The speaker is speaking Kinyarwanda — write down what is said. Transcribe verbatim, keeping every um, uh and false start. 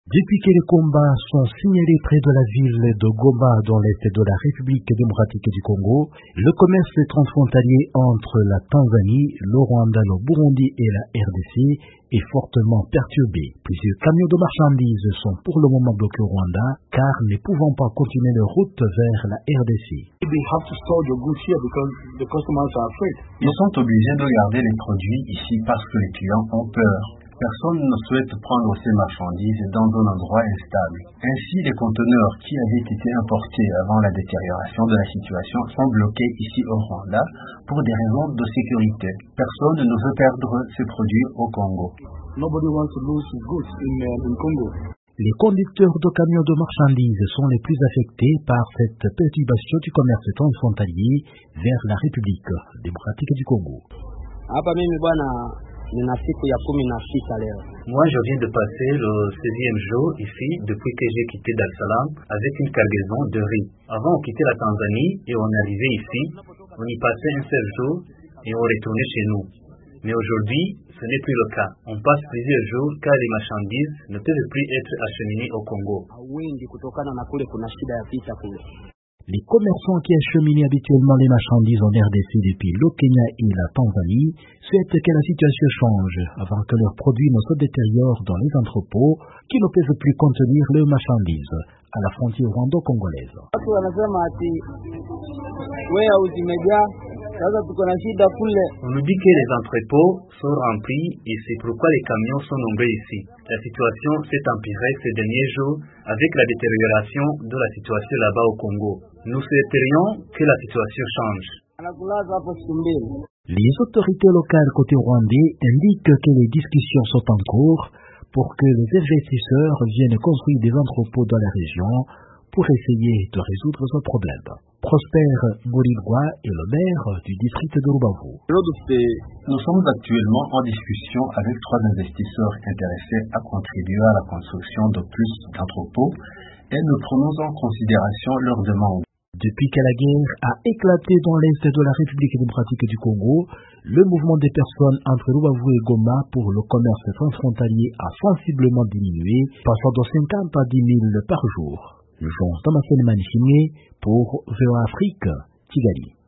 Depuis que les combats sont signalés près de la ville de Goma dans l'est de la République démocratique du Congo, le commerce transfrontalier entre la Tanzanie, le Rwanda, le Burundi et la R D C est fortement perturbé. Plusieurs camions de marchandises sont pour le moment bloqués au Rwanda car ne pouvant pas continuer leur route vers la R D C. Ils sont obligés de garder les produits ici parce que les clients ont peur. Personne ne souhaite prendre ces marchandises dans un endroit instable. Ainsi, les conteneurs qui avaient été importés avant la détérioration de la situation sont bloqués ici au Rwanda pour des raisons de sécurité. Personne ne veut perdre ses produits au Congo. Nobody wants to lose his goods in, uh, in Congo. Les conducteurs de camions de marchandises sont les plus affectés par cette perturbation du commerce transfrontalier vers la République démocratique du Congo. Moi, je viens de passer le seizième jour ici depuis que j'ai quitté Dar es Salaam avec une cargaison de riz. Avant, on quittait la Tanzanie et on arrivait ici. On y passait un seul jour et on retournait chez nous. Mais aujourd'hui, ce n'est plus le cas. On passe plusieurs jours car les marchandises ne peuvent plus être acheminées au Congo. Les commerçants qui acheminent habituellement les marchandises en R D C depuis le Kenya et la Tanzanie souhaitent que la situation change avant que leurs produits ne se détériorent dans les entrepôts qui ne peuvent plus contenir leurs marchandises à la frontière rwando-congolaise. On nous dit que les entrepôts sont remplis et c'est pourquoi les camions sont nombreux ici. La situation s'est empirée ces derniers jours avec la détérioration de la situation là-bas au Congo. Nous souhaiterions que la situation change. Les autorités locales côté rwandais indiquent que les discussions sont en cours pour que les investisseurs viennent construire des entrepôts dans la région pour essayer de résoudre ce problème. Prosper Boulilwa est le maire du district de Rubavu. Nous sommes actuellement en discussion avec trois investisseurs intéressés à contribuer à la construction de plus d'entrepôts et nous prenons en considération leurs demandes. Depuis que la guerre a éclaté dans l'est de la République démocratique du Congo, le mouvement des personnes entre Rubavu et Goma pour le commerce transfrontalier a sensiblement diminué, passant de cinquante à dix mille par jour. Jean Thomas Manichimé pour V O A Afrique, Kigali.